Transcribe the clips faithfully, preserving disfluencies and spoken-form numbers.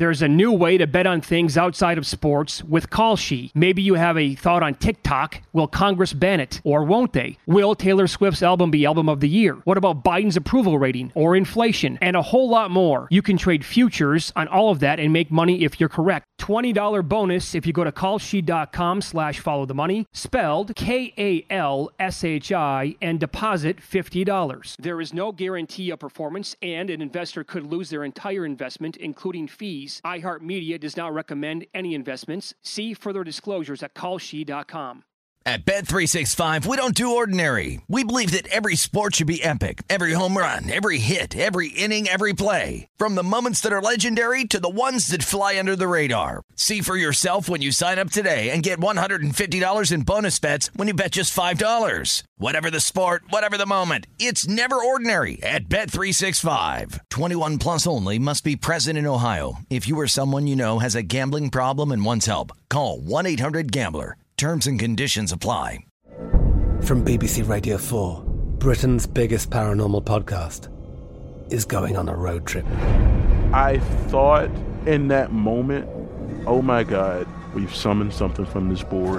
There's a new way to bet on things outside of sports with Kalshi. Maybe you have a thought on TikTok. Will Congress ban it? Or won't they? Will Taylor Swift's album be Album of the Year? What about Biden's approval rating? Or inflation? And a whole lot more. You can trade futures on all of that and make money if you're correct. twenty dollars bonus if you go to kalshi.com slash follow the money, spelled K A L S H I, and deposit fifty dollars. There is no guarantee of performance, and an investor could lose their entire investment, including fees. iHeartMedia does not recommend any investments. See further disclosures at kalshi dot com. At Bet three sixty-five, we don't do ordinary. We believe that every sport should be epic. Every home run, every hit, every inning, every play. From the moments that are legendary to the ones that fly under the radar. See for yourself when you sign up today and get one hundred fifty dollars in bonus bets when you bet just five dollars. Whatever the sport, whatever the moment, it's never ordinary at Bet three sixty-five. twenty-one plus only. Must be present in Ohio. If you or someone you know has a gambling problem and wants help, call one eight hundred gambler. Terms and conditions apply. From B B C Radio four, Britain's biggest paranormal podcast is going on a road trip. I thought in that moment, oh my God, we've summoned something from this board.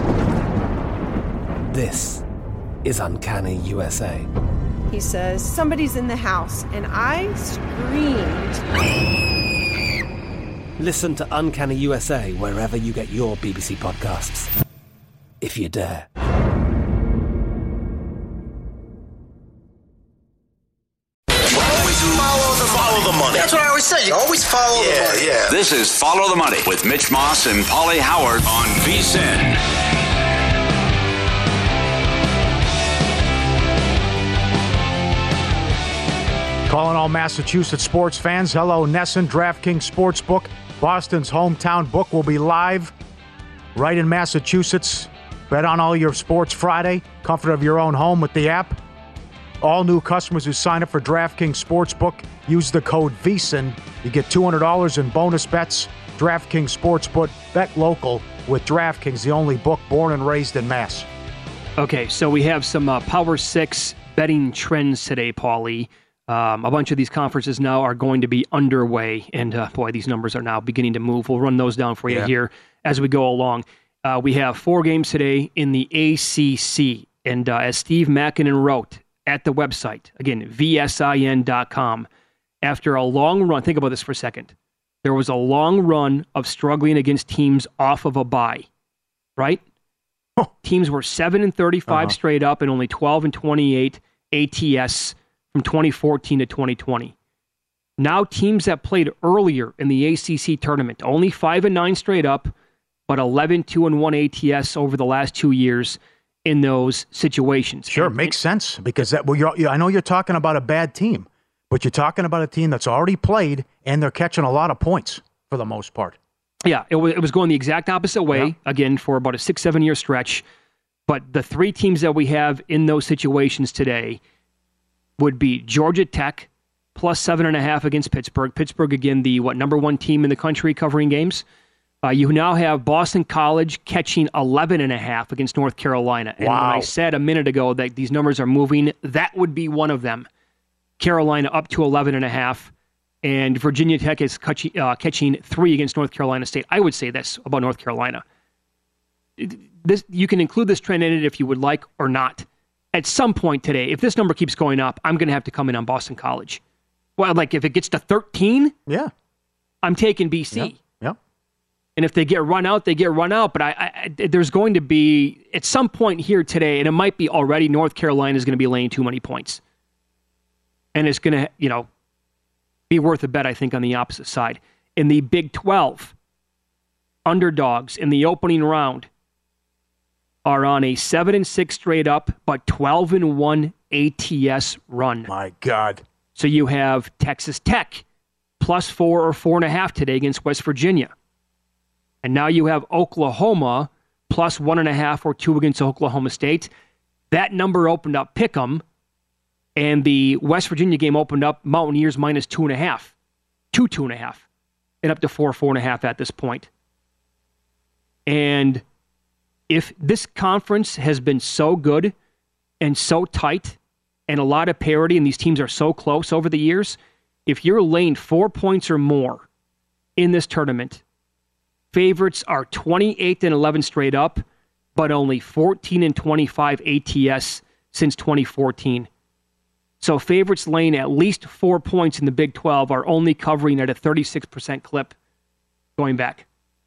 This is Uncanny U S A. He says, somebody's in the house, and I screamed. Listen to Uncanny U S A wherever you get your B B C podcasts, if you dare. Always follow the, follow the money. That's what I always say. You always follow yeah, the money. Yeah. This is Follow the Money with Mitch Moss and Paulie Howard on V S I N. Calling all Massachusetts sports fans. Hello, Nesson, DraftKings Sportsbook. Boston's hometown book will be live right in Massachusetts. Bet on all your sports Friday. Comfort of your own home with the app. All new customers who sign up for DraftKings Sportsbook use the code V S I N. You get two hundred dollars in bonus bets. DraftKings Sportsbook. Bet local with DraftKings, the only book born and raised in Mass. Okay, so we have some uh, Power Six betting trends today, Paulie. Um, a bunch of these conferences now are going to be underway, and uh, boy, these numbers are now beginning to move. We'll run those down for you yeah. here as we go along. Uh, we have four games today in the A C C, and uh, as Steve Makinen wrote at the website, again, V S I N dot com, after a long run, think about this for a second, there was a long run of struggling against teams off of a bye, right? Oh. Teams were seven and thirty-five uh-huh. straight up and only twelve and twenty-eight A T S from twenty fourteen to twenty twenty. Now teams that played earlier in the A C C tournament, only five and nine straight up, but eleven two and one A T S over the last two years in those situations. Sure, and, makes sense because that. Well, you're, I know you're talking about a bad team, but you're talking about a team that's already played and they're catching a lot of points for the most part. Yeah, it was, it was going the exact opposite way, yeah. again, for about a six, seven year stretch. But the three teams that we have in those situations today would be Georgia Tech, plus seven and a half against Pittsburgh. Pittsburgh, again, the what number one team in the country covering games. Uh, you now have Boston College catching eleven and a half against North Carolina. And wow. when I said a minute ago that these numbers are moving, that would be one of them. Carolina up to eleven and a half, and Virginia Tech is catching, uh, catching three against North Carolina State. I would say this about North Carolina. This, you can include this trend in it if you would like or not. At some point today, if this number keeps going up, I'm going to have to come in on Boston College. Well, like if it gets to thirteen, yeah, I'm taking B C. Yep. Yep. And if they get run out, they get run out. But I, I, there's going to be, at some point here today, and it might be already, North Carolina is going to be laying too many points. And it's going to, you know, be worth a bet, I think, on the opposite side. In the Big twelve, underdogs in the opening round are on a seven and six straight up, but twelve and one A T S run. My God. So you have Texas Tech plus four or four and a half today against West Virginia. And now you have Oklahoma plus one and a half or two against Oklahoma State. That number opened up Pick'em, and the West Virginia game opened up Mountaineers minus two and a half, two, two and a half, and up to four, four and a half at this point. And if this conference has been so good and so tight and a lot of parity, and these teams are so close over the years, if you're laying four points or more in this tournament, favorites are twenty-eight and eleven straight up, but only fourteen and twenty-five A T S since twenty fourteen. So favorites laying at least four points in the Big twelve are only covering at a thirty-six percent clip going back.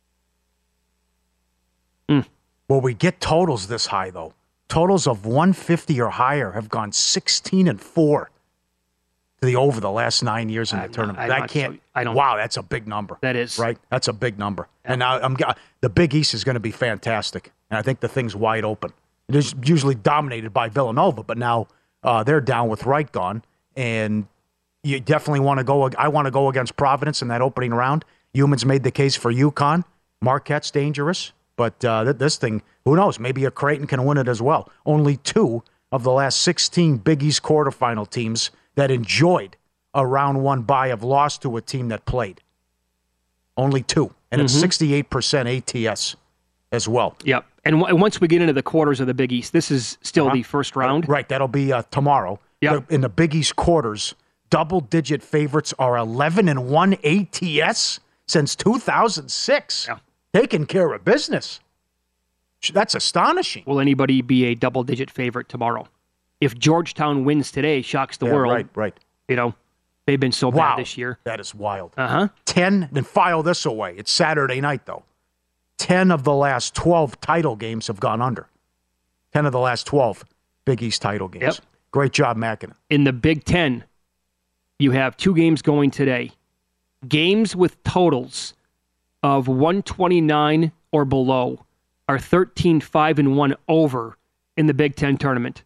Mm. Will we get totals this high, though? Totals of one fifty or higher have gone sixteen and four to the over the last nine years in the I'm tournament. not, that not, can't. so, I don't. Wow, that's a big number. That is right. That's a big number. Yeah. And now I'm the Big East is going to be fantastic, and I think the thing's wide open. It is usually dominated by Villanova, but now uh, they're down with Wright gone, and you definitely want to go. I want to go against Providence in that opening round. Humans made the case for UConn. Marquette's dangerous, but uh, this thing, who knows? Maybe a Creighton can win it as well. Only two of the last sixteen Big East quarterfinal teams that enjoyed a round one bye have lost to a team that played. Only two, and mm-hmm. it's sixty-eight percent A T S as well. Yep. And w- once we get into the quarters of the Big East, this is still uh-huh. the first round. Right, that'll be uh, tomorrow. Yep. In the Big East quarters, double-digit favorites are eleven and one A T S since two thousand six. Yeah. Taking care of business. That's astonishing. Will anybody be a double-digit favorite tomorrow? If Georgetown wins today, shocks the yeah, world. Right, right. You know, they've been so wow. bad this year. That is wild. Uh-huh. Ten, then file this away. It's Saturday night, though. Ten of the last twelve title games have gone under. Ten of the last twelve Big East title games. Yep. Great job, Mackinnon. In the Big Ten, you have two games going today. Games with totals of one twenty-nine or below are thirteen five and one over in the Big Ten tournament.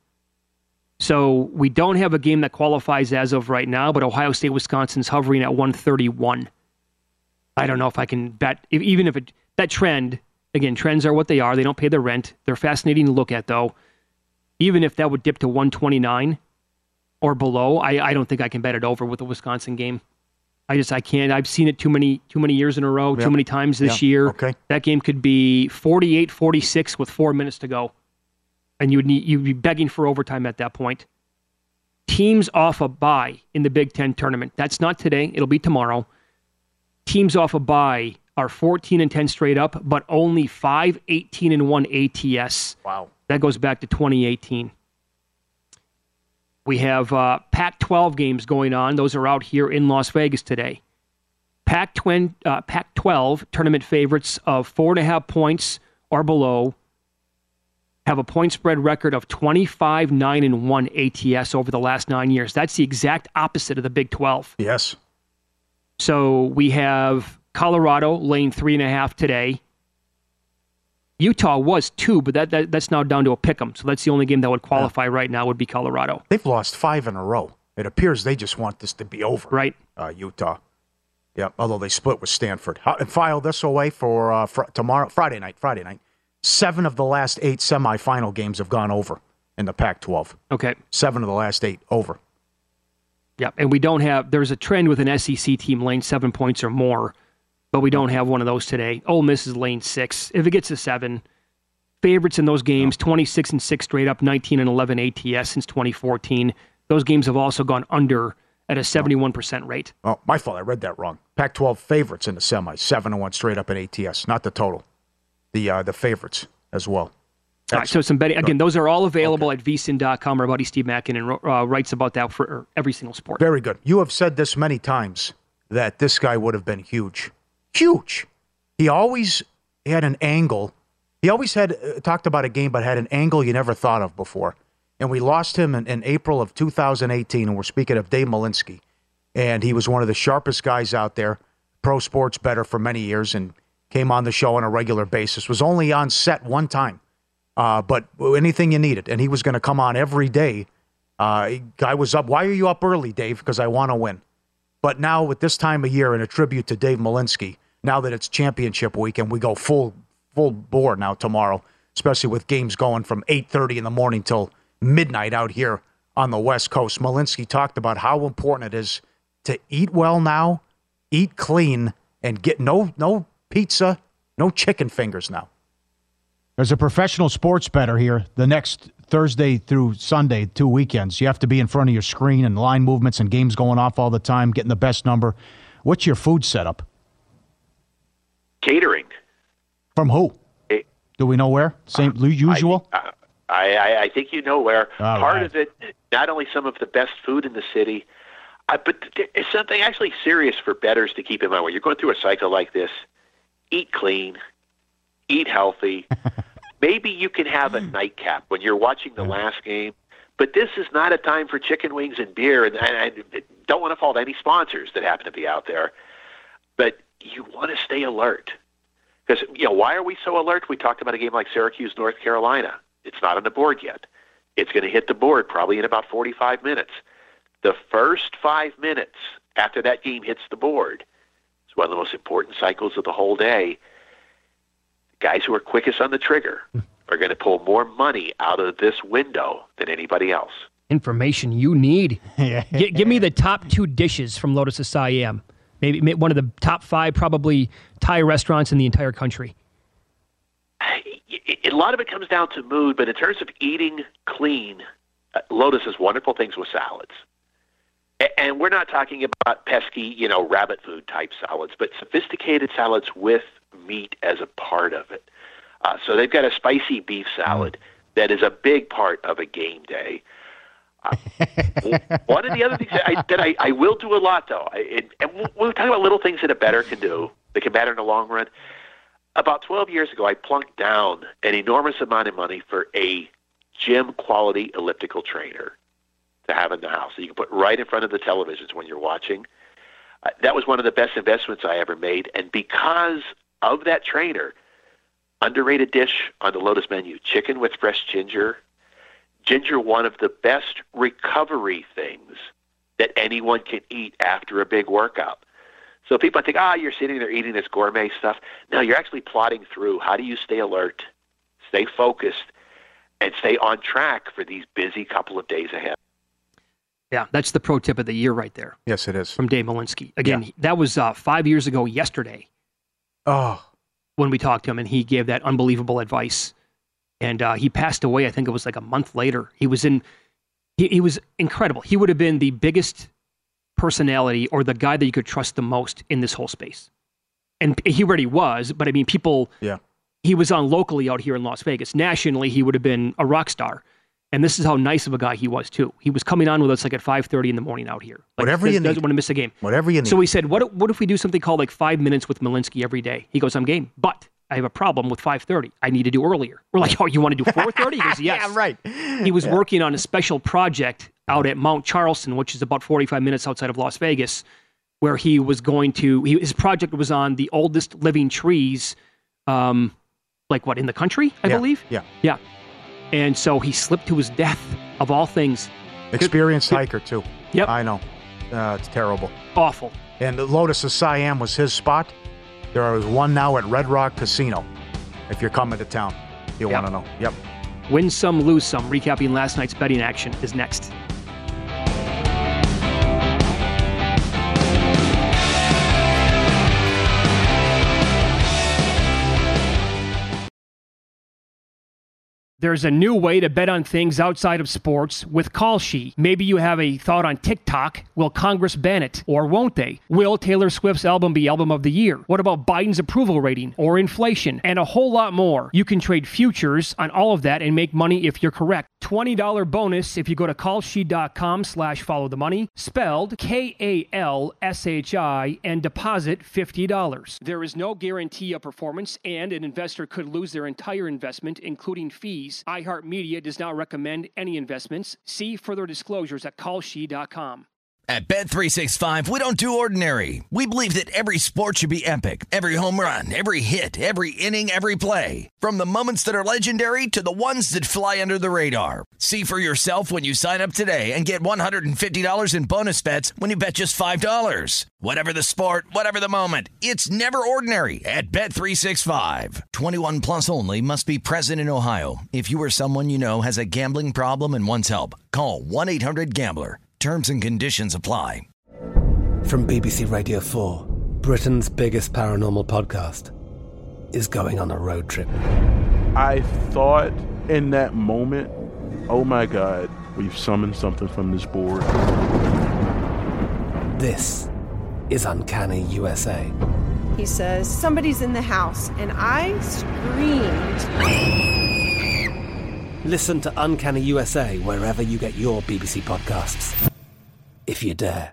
So we don't have a game that qualifies as of right now, but Ohio State, Wisconsin's hovering at one thirty-one. I don't know if I can bet, if, even if it, that trend, again, trends are what they are. They don't pay their rent. They're fascinating to look at, though. Even if that would dip to one twenty-nine or below, I, I don't think I can bet it over with the Wisconsin game. I just, I can't. I've seen it too many too many years in a row, yep. too many times this yep. year. Okay. That game could be forty-eight forty-six with four minutes to go. And you would need, you'd be begging for overtime at that point. Teams off a bye in the Big Ten tournament. That's not today. It'll be tomorrow. Teams off a bye are fourteen and ten straight up, but only five eighteen and one A T S. Wow. That goes back to twenty eighteen. We have uh, Pac twelve games going on. Those are out here in Las Vegas today. Pac twelve tournament favorites of four and a half points or below have a point spread record of twenty-five nine and one A T S over the last nine years. That's the exact opposite of the Big twelve. Yes. So we have Colorado laying three and a half today. Utah was two, but that, that that's now down to a pick'em. So that's the only game that would qualify yeah. right now would be Colorado. They've lost five in a row. It appears they just want this to be over. Right. Uh, Utah. Yeah, although they split with Stanford. And file this away for uh, fr- tomorrow, Friday night, Friday night. Seven of the last eight semifinal games have gone over in the Pac twelve. Okay. Seven of the last eight over. Yeah, and we don't have, there's a trend with an S E C team laying seven points or more, but we don't have one of those today. Ole Miss is laying six. If it gets to seven, favorites in those games, twenty-six and six straight up, nineteen and eleven A T S since twenty fourteen. Those games have also gone under at a seventy-one percent rate. Oh, my fault. I read that wrong. Pac twelve favorites in the semis, seven and one straight up in A T S, not the total. The uh, the favorites as well. All right, so some betting. Again, those are all available okay. at v sin dot com. Our buddy Steve Mackinnon uh, writes about that for every single sport. Very good. You have said this many times that this guy would have been huge. Huge. He always had an angle. He always had uh, talked about a game, but had an angle you never thought of before. And we lost him in, in April of two thousand eighteen, and we're speaking of Dave Malinsky. And he was one of the sharpest guys out there, pro sports better for many years, and came on the show on a regular basis. Was only on set one time. Uh, but anything you needed, and he was going to come on every day. Uh, guy was up. Why are you up early, Dave? Because I want to win. But now with this time of year and a tribute to Dave Malinsky, now that it's championship week and we go full full bore now tomorrow, especially with games going from eight thirty in the morning till midnight out here on the West Coast. Malinsky talked about how important it is to eat well now, eat clean, and get no no pizza, no chicken fingers now. There's a professional sports bettor here the next Thursday through Sunday, two weekends. You have to be in front of your screen and line movements and games going off all the time, getting the best number. What's your food setup? catering. From who? It, Do we know where? Same uh, usual? I, I, I, I think you know where. All Part right. of it, not only some of the best food in the city, uh, but it's something actually serious for bettors to keep in mind. When you're going through a cycle like this, eat clean, eat healthy. Maybe you can have a nightcap when you're watching the last game, but this is not a time for chicken wings and beer, and I, I don't want to fault any sponsors that happen to be out there, but you want to stay alert. Because, you know, why are we so alert? We talked about a game like Syracuse, North Carolina. It's not on the board yet. It's going to hit the board probably in about forty-five minutes. The first five minutes after that game hits the board is one of the most important cycles of the whole day. The guys who are quickest on the trigger are going to pull more money out of this window than anybody else. Information you need. G- give me the top two dishes from Lotus of Siam. Maybe one of the top five, probably, Thai restaurants in the entire country. A lot of it comes down to mood, but in terms of eating clean, uh, Lotus has wonderful things with salads. A- and we're not talking about pesky, you know, rabbit food type salads, but sophisticated salads with meat as a part of it. Uh, so they've got a spicy beef salad that is a big part of a game day. Uh, one of the other things that I, that I, I will do a lot, though, I, it, and we'll, we'll talk about little things that a bettor can do that can matter in the long run. About twelve years ago, I plunked down an enormous amount of money for a gym-quality elliptical trainer to have in the house that you can put right in front of the televisions when you're watching. Uh, that was one of the best investments I ever made, and because of that trainer, underrated dish on the Lotus menu, chicken with fresh ginger. Ginger, one of the best recovery things that anyone can eat after a big workout. So people think, ah, oh, you're sitting there eating this gourmet stuff. No, you're actually plotting through how do you stay alert, stay focused, and stay on track for these busy couple of days ahead. Yeah, that's the pro tip of the year right there. Yes, it is. From Dave Malinsky. Again, Yeah. that was uh, five years ago yesterday. Oh. When we talked to him, and he gave that unbelievable advice. And uh, he passed away, I think it was like a month later. He was in, he, he was incredible. He would have been the biggest personality or the guy that you could trust the most in this whole space. And he already was, but I mean, people, yeah. he was on locally out here in Las Vegas. Nationally, he would have been a rock star. And this is how nice of a guy he was, too. He was coming on with us like at five thirty in the morning out here. Like, Whatever you doesn't, need. doesn't want to miss a game. Whatever you need. So we said, what, what if we do something called like five minutes with Malinsky every day? He goes, I'm game. But I have a problem with five thirty. I need to do earlier. We're like, oh, you want to do four thirty? He goes, yes. Yeah, right. He was Yeah. working on a special project out at Mount Charleston, which is about forty-five minutes outside of Las Vegas, where he was going to, he, his project was on the oldest living trees, um, like what, in the country, I Yeah, believe? yeah. Yeah. And so he slipped to his death, of all things. Experienced hiker, too. Yep. I know. Uh, it's terrible. Awful. And the Lotus of Siam was his spot. There is one now at Red Rock Casino. If you're coming to town, you'll Yep. want to know. Yep. Win some, lose some. Recapping last night's betting action is next. There's a new way to bet on things outside of sports with Kalshi. Maybe you have a thought on TikTok. Will Congress ban it? Or won't they? Will Taylor Swift's album be Album of the Year? What about Biden's approval rating? Or inflation? And a whole lot more. You can trade futures on all of that and make money if you're correct. twenty dollars bonus if you go to kalshi.com slash follow the money, spelled K A L S H I, and deposit fifty dollars. There is no guarantee of performance, and an investor could lose their entire investment, including fees. iHeartMedia does not recommend any investments. See further disclosures at kalshi dot com. At Bet three sixty-five, we don't do ordinary. We believe that every sport should be epic. Every home run, every hit, every inning, every play. From the moments that are legendary to the ones that fly under the radar. See for yourself when you sign up today and get one hundred fifty dollars in bonus bets when you bet just five dollars. Whatever the sport, whatever the moment, it's never ordinary at Bet three sixty-five. twenty-one plus only. Must be present in Ohio. If you or someone you know has a gambling problem and wants help, call one eight hundred gambler. Terms and conditions apply. From B B C Radio four, Britain's biggest paranormal podcast is going on a road trip. I thought in that moment, oh my God, we've summoned something from this board. This is Uncanny U S A. He says, somebody's in the house, and I screamed. Listen to Uncanny U S A wherever you get your B B C podcasts, if you dare.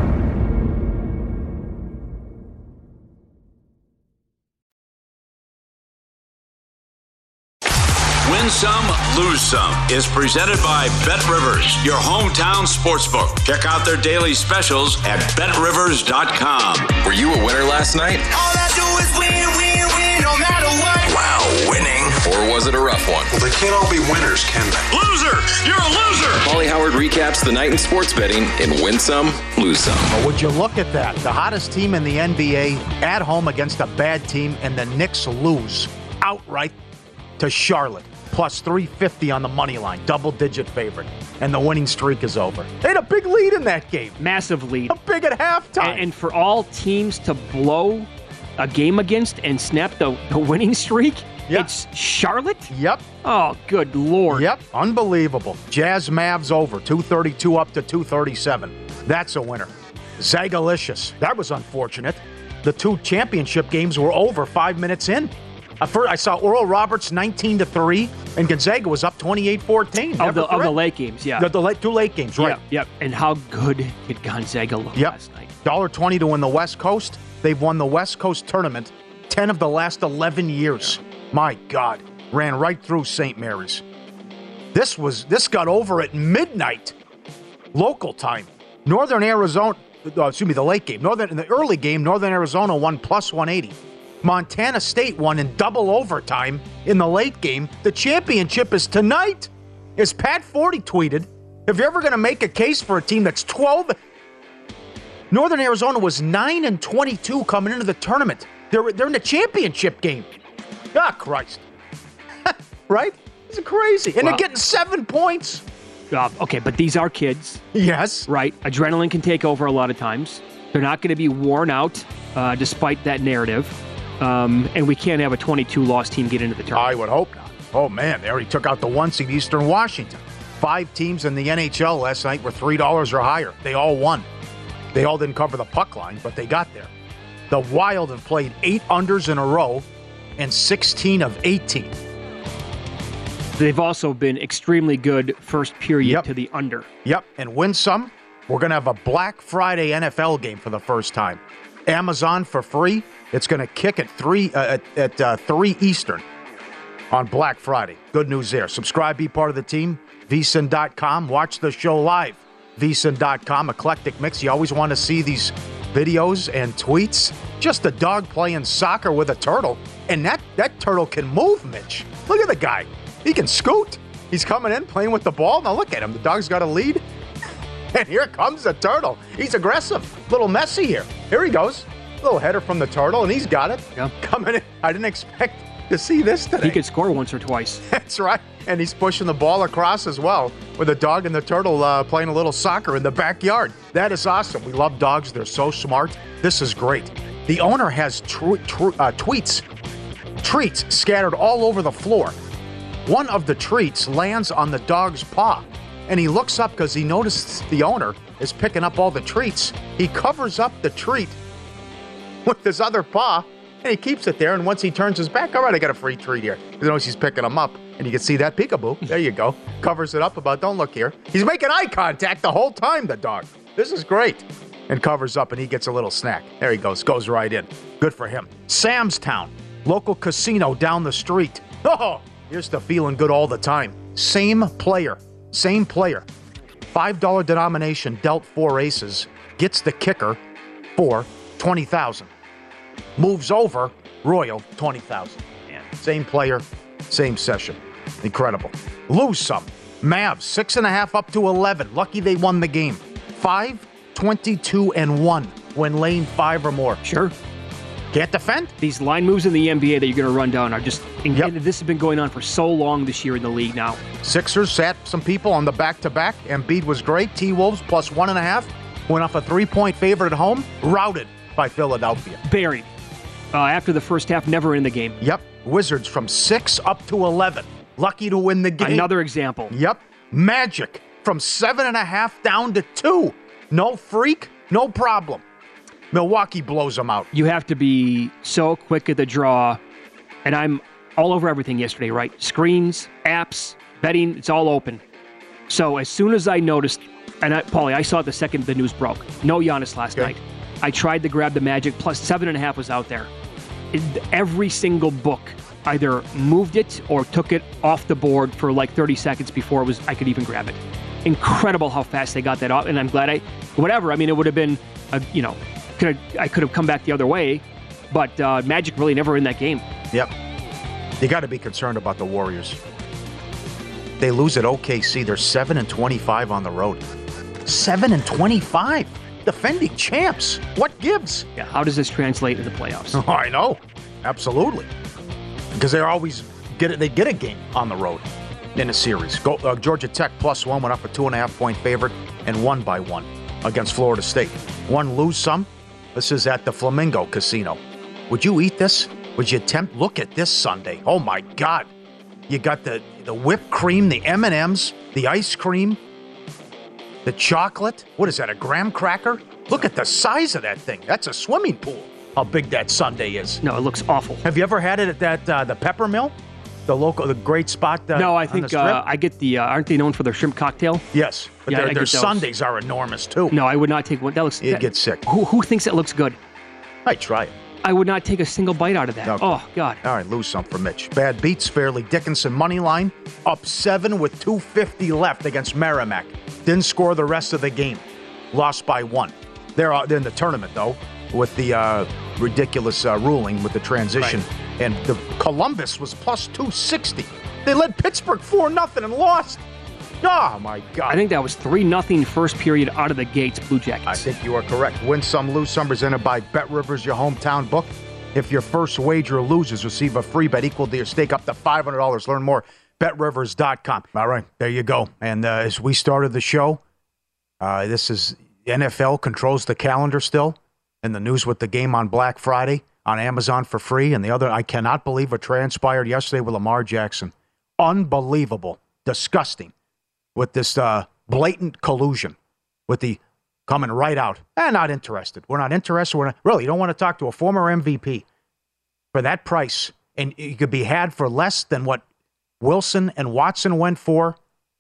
Win Some, Lose Some is presented by BetRivers, your hometown sportsbook. Check out their daily specials at bet rivers dot com. Were you a winner last night? All I do is win, win, win, no matter what. Wow, winning. Or was it a rough one? Well, they can't all be winners, can they? Loser! You're a loser! Paulie Howard recaps the night in sports betting in Win Some, Lose Some. But would you look at that? The hottest team in the N B A at home against a bad team, and the Knicks lose outright to Charlotte. Plus three fifty on the money line, double-digit favorite. And the winning streak is over. They had a big lead in that game. Massive lead. A big at halftime. And, and for all teams to blow a game against and snap the, the winning streak, yep. It's Charlotte? Yep. Oh, good Lord. Yep. Unbelievable. Jazz Mavs over, two thirty-two up to two thirty-seven. That's a winner. Zagalicious. That was unfortunate. The two championship games were over five minutes in. I saw Oral Roberts nineteen to three, and Gonzaga was up twenty-eight fourteen. Of the, of the late games, yeah. The, the late, two late games, right. Yep, yep. And how good did Gonzaga look yep. last night? one dollar twenty to win the West Coast. They've won the West Coast tournament ten of the last eleven years. My God. Ran right through Saint Mary's. This was this got over at midnight local time. Northern Arizona, uh, excuse me, the late game. Northern in the early game, Northern Arizona won plus one eighty. Montana State won in double overtime in the late game. The championship is tonight. As Pat Forty tweeted, if you're ever going to make a case for a team that's twelve, Northern Arizona was nine and twenty-two coming into the tournament. They're, they're in the championship game. Ah, Christ. Right? It's crazy. And well, they're getting seven points. Uh, okay, but these are kids. Yes. Right. Adrenaline can take over a lot of times. They're not going to be worn out uh, despite that narrative. Um, and we can't have a twenty-two loss team get into the tournament. I would hope not. Oh, man, they already took out the one seed Eastern Washington. Five teams in the N H L last night were three dollars or higher. They all won. They all didn't cover the puck line, but they got there. The Wild have played eight unders in a row and sixteen of eighteen. They've also been extremely good first period yep. to the under. Yep, and win some. We're going to have a Black Friday N F L game for the first time. Amazon for free. It's going to kick at three uh, at, at uh, three Eastern on Black Friday. Good news there. Subscribe, be part of the team. V S I N dot com. Watch the show live. V S I N dot com. Eclectic mix. You always want to see these videos and tweets. Just a dog playing soccer with a turtle, and that that turtle can move. Mitch, look at the guy. He can scoot. He's coming in playing with the ball. Now look at him. The dog's got a lead, and here comes the turtle. He's aggressive. A little messy here. Here he goes. Little header from the turtle, and he's got it. Yeah. Coming in. I didn't expect to see this today. He could score once or twice. That's right. And he's pushing the ball across as well with the dog and the turtle uh, playing a little soccer in the backyard. That is awesome. We love dogs. They're so smart. This is great. The owner has tr- tr- uh, tweets, treats scattered all over the floor. One of the treats lands on the dog's paw, and he looks up because he notices the owner is picking up all the treats. He covers up the treat with his other paw, and he keeps it there, and once he turns his back, all right, I got a free treat here. He knows he's picking them up, and you can see that peekaboo. There you go. Covers it up about, don't look here. He's making eye contact the whole time, the dog. This is great. And covers up, and he gets a little snack. There he goes. Goes right in. Good for him. Sam's Town, local casino down the street. Oh, here's to feeling good all the time. Same player. Same player. five dollar denomination, dealt four aces, gets the kicker for twenty thousand dollars. Moves over, Royal, twenty thousand dollars. Same player, same session. Incredible. Lose some. Mavs, six and a half up to eleven. Lucky they won the game. Five, twenty-two, and one when laying five or more. Sure. Can't defend. These line moves in the N B A that you're going to run down are just, yep. This has been going on for so long this year in the league now. Sixers sat some people on the back-to-back. Embiid was great. T-Wolves plus one and a half. Went off a three-point favorite at home. Routed by Philadelphia. Buried. Uh, after the first half, never in the game. Yep. Wizards from six up to eleven. Lucky to win the game. Another example. Yep. Magic from seven and a half down to two. No freak, no problem. Milwaukee blows them out. You have to be so quick at the draw, and I'm all over everything yesterday, right? Screens, apps, betting, it's all open. So as soon as I noticed, and I, Paulie, I saw it the second the news broke. No Giannis last Okay. night. I tried to grab the Magic, plus seven and a half was out there. It, every single book either moved it or took it off the board for like thirty seconds before it was I could even grab it. Incredible how fast they got that off, and I'm glad I, whatever. I mean, it would have been, a, you know, could have, I could have come back the other way, but uh, Magic really never in that game. Yep. You got to be concerned about the Warriors. They lose at O K C. They're seven and twenty-five on the road. seven and twenty-five. Defending champs. What gives? Yeah. How does this translate into the playoffs? Oh, I know. Absolutely. Because they always get it. They get a game on the road in a series. Go, uh, Georgia Tech plus one went up a two and a half point favorite and won by one against Florida State. One lose some. This is at the Flamingo Casino. Would you eat this? Would you attempt? Look at this Sunday. Oh my God! You got the the whipped cream, the M and M's, the ice cream, the chocolate. What is that? A graham cracker? Look at the size of that thing. That's a swimming pool. How big that sundae is. No, it looks awful. Have you ever had it at that uh, the Pepper Mill, the local, the great spot? Uh, no, I on think the strip? uh, I get the. Uh, aren't they known for their shrimp cocktail? Yes, but Yeah, their, I their get those. sundaes are enormous too. No, I would not take one. That looks. You'd that- get sick. Who who thinks it looks good? I try it. I would not take a single bite out of that. Okay. Oh God. All right, lose some for Mitch. Bad beats, Fairleigh Dickinson money line, up seven with two fifty left against Merrimack. Didn't score the rest of the game. Lost by one. They're, uh, they're in the tournament, though, with the uh, ridiculous uh, ruling with the transition. Right. And the Columbus was plus two sixty. They led Pittsburgh four nothing and lost. Oh, my God. I think that was three nothing first period out of the gates, Blue Jackets. I think you are correct. Win some, lose some, presented by Bet Rivers, your hometown book. If your first wager loses, receive a free bet equal to your stake up to five hundred dollars. Learn more, bet rivers dot com. All right, there you go. And uh, as we started the show, uh, this is N F L controls the calendar still. And the news with the game on Black Friday on Amazon for free. And the other, I cannot believe what transpired yesterday with Lamar Jackson. Unbelievable. Disgusting. With this uh, blatant collusion, with the coming right out. Eh, not interested. We're not interested. We're not, really, you don't want to talk to a former M V P for that price. And you could be had for less than what Wilson and Watson went for.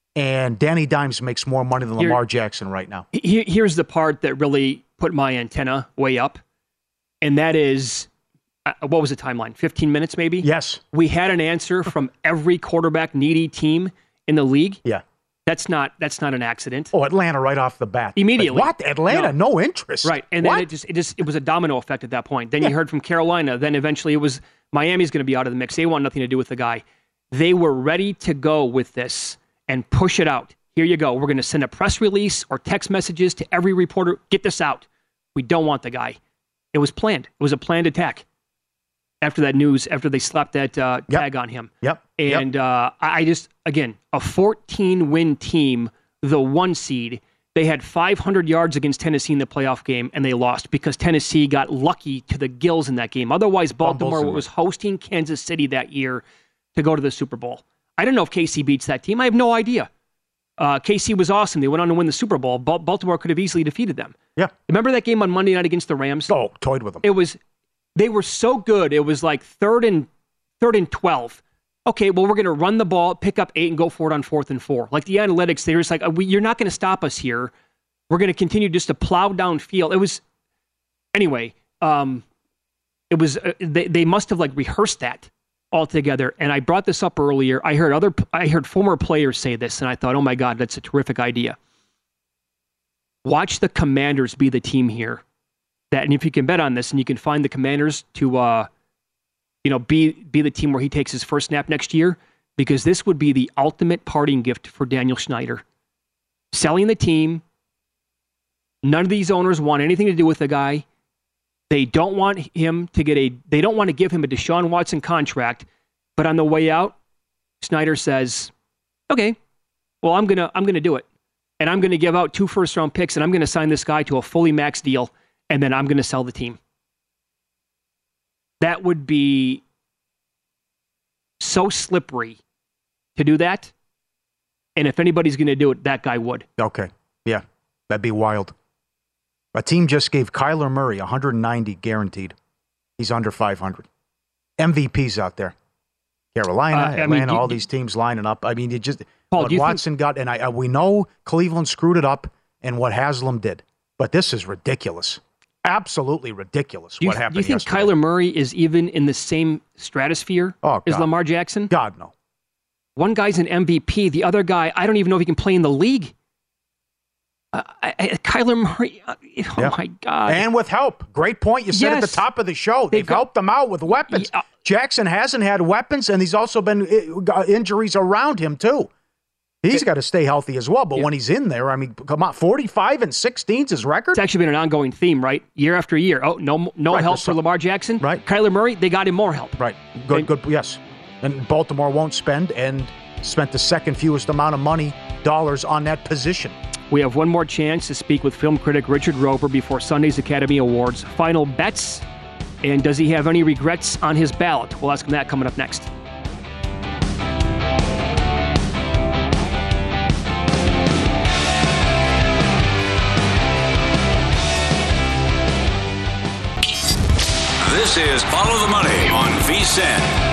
And Danny Dimes makes more money than Lamar Here, Jackson right now. Here, here's the part that really put my antenna way up. And that is, uh, what was the timeline? fifteen minutes maybe? Yes. We had an answer from every quarterback needy team in the league. Yeah. That's not that's not an accident. Oh, Atlanta right off the bat. Immediately. Like, what? Atlanta? No, no interest. Right. And what? then it just it just it was a domino effect at that point. Then yeah. you heard from Carolina. Then eventually it was Miami's going to be out of the mix. They want nothing to do with the guy. They were ready to go with this and push it out. Here you go. We're going to send a press release or text messages to every reporter. Get this out. We don't want the guy. It was planned. It was a planned attack. After that news, after they slapped that uh, yep. tag on him. Yep. And yep. Uh, I just, again, a fourteen-win team, the one seed, they had five hundred yards against Tennessee in the playoff game, and they lost because Tennessee got lucky to the gills in that game. Otherwise, Baltimore was hosting Kansas City that year to go to the Super Bowl. I don't know if K C beats that team. I have no idea. Uh, K C was awesome. They went on to win the Super Bowl. Ba- Baltimore could have easily defeated them. Yeah. Remember that game on Monday night against the Rams? Oh, toyed with them. It was... They were so good. It was like third and third and twelve. Okay, well, we're going to run the ball, pick up eight, and go for it on fourth and four. Like the analytics, they were just like, we, you're not going to stop us here. We're going to continue just to plow downfield. It was, anyway, um, it was, uh, they, they must have like rehearsed that all together. And I brought this up earlier. I heard other, I heard former players say this, and I thought, oh my God, that's a terrific idea. Watch the Commanders be the team here. That, and if you can bet on this, and you can find the Commanders to, uh, you know, be be the team where he takes his first snap next year, because this would be the ultimate parting gift for Daniel Snyder. Selling the team. None of these owners want anything to do with the guy. They don't want him to get a. They don't want to give him a Deshaun Watson contract. But on the way out, Snyder says, "Okay, well, I'm gonna I'm gonna do it, and I'm gonna give out two first round picks, and I'm gonna sign this guy to a fully maxed deal." And then I'm going to sell the team. That would be so slippery to do that. And if anybody's going to do it, that guy would. Okay. Yeah. That'd be wild. A team just gave Kyler Murray one hundred ninety guaranteed. He's under five hundred. M V Ps out there. Carolina, Uh, I Atlanta, mean, you- all these teams lining up. I mean, you just Paul, what do you Watson got, and I, uh, we know Cleveland screwed it up, and what Haslam did. But this is ridiculous. Absolutely ridiculous. Do you, what happened? do you think yesterday. Kyler Murray is even in the same stratosphere Oh, as God. Lamar Jackson? God, no. One guy's an M V P. The other guy, I don't even know if he can play in the league. Uh, I, I, Kyler Murray, uh, oh Yeah. my God. And with help. Great point you said at Yes. the top of the show. They've got- helped them out with weapons. Yeah. Jackson hasn't had weapons, and he's also been uh, got injuries around him, too. He's got to stay healthy as well. But Yeah. when he's in there, I mean, come on, forty-five and sixteen is his record? It's actually been an ongoing theme, right? Year after year. Oh, no no Right, help there's for some- Lamar Jackson. Right. Kyler Murray, they got him more help. Right. Good, And- good, yes. And Baltimore won't spend and spent the second fewest amount of money, dollars, on that position. We have one more chance to speak with film critic Richard Roper before Sunday's Academy Awards. Final bets, and does he have any regrets on his ballot? We'll ask him that coming up next. This is Follow the Money on V S I N.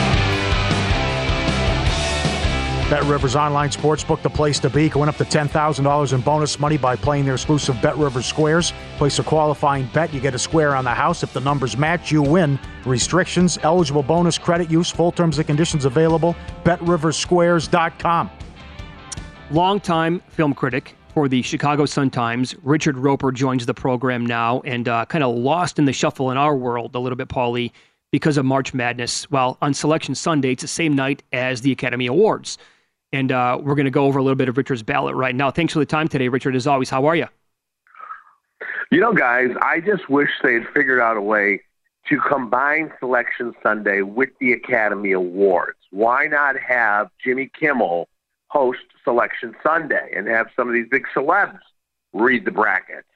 Bet Rivers Online Sportsbook, the place to be. Going up to ten thousand dollars in bonus money by playing their exclusive Bet Rivers Squares. Place a qualifying bet, you get a square on the house. If the numbers match, you win. Restrictions, eligible bonus credit use, full terms and conditions available. Bet Rivers Squares dot com. Longtime film critic for the Chicago Sun-Times, Richard Roper joins the program now, and uh, kind of lost in the shuffle in our world a little bit, Paulie, because of March Madness. Well, on Selection Sunday, it's the same night as the Academy Awards. And uh, we're going to go over a little bit of Richard's ballot right now. Thanks for the time today, Richard, as always. How are you? You know, guys, I just wish they had figured out a way to combine Selection Sunday with the Academy Awards. Why not have Jimmy Kimmel host Selection Sunday and have some of these big celebs read the brackets?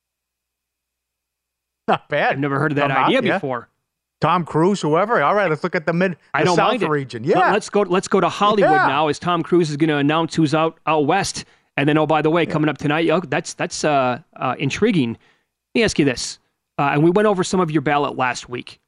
Not bad. I've never heard of that Come out, idea yeah. before. Tom Cruise, whoever. All right, let's look at the mid, the I don't South mind it. region. Let- Yeah. Let's go. Let's go to Hollywood Yeah. now, as Tom Cruise is going to announce who's out out west. And then, oh, by the way, coming up tonight, oh, that's that's uh, uh, intriguing. Let me ask you this, uh, and we went over some of your ballot last week.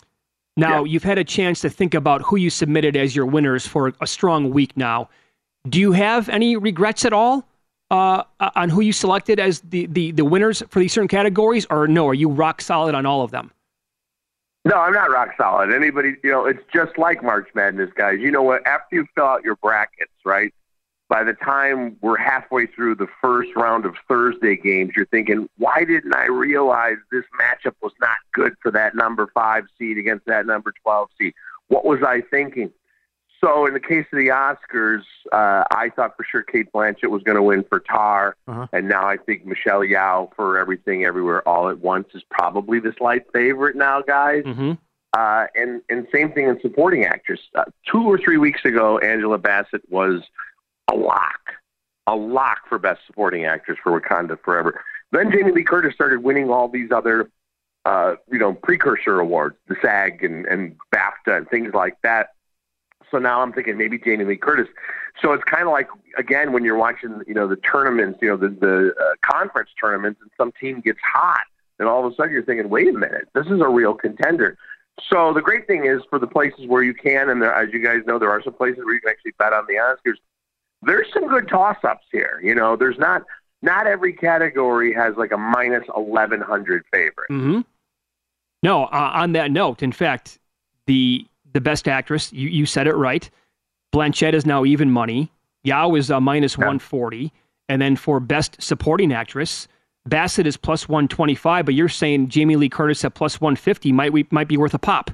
Now Yeah. you've had a chance to think about who you submitted as your winners for a strong week now. Do you have any regrets at all uh, on who you selected as the, the the winners for these certain categories, or no? Are you rock solid on all of them? No, I'm not rock solid. Anybody, you know, it's just like March Madness, guys. You know what? After you fill out your brackets, right, by the time we're halfway through the first round of Thursday games, you're thinking, why didn't I realize this matchup was not good for that number five seed against that number twelve seed? What was I thinking? So in the case of the Oscars, uh, I thought for sure Cate Blanchett was going to win for Tar, Uh-huh. and now I think Michelle Yeoh for Everything Everywhere All at Once is probably the slight favorite now, guys. Mm-hmm. Uh, and, and same thing in supporting actress. Uh, two or three weeks ago, Angela Bassett was a lock, a lock for Best Supporting Actress for Wakanda Forever. Then Jamie Lee Curtis started winning all these other, uh, you know, precursor awards, the SAG and, and BAFTA and things like that. So now I'm thinking maybe Jamie Lee Curtis. So it's kind of like, again, when you're watching, you know, the tournaments, you know, the, the uh, conference tournaments, and some team gets hot, and all of a sudden you're thinking, wait a minute, this is a real contender. So the great thing is for the places where you can, and there, as you guys know, there are some places where you can actually bet on the Oscars. There's some good toss-ups here. You know, there's not not every category has like a minus eleven hundred favorite. Mm-hmm. No, uh, on that note, in fact, the the best actress, you, you said it right. Blanchett is now even money. Yao is uh, minus Yeah. one forty. And then for best supporting actress, Bassett is plus one twenty-five, but you're saying Jamie Lee Curtis at plus one fifty might we, might be worth a pop.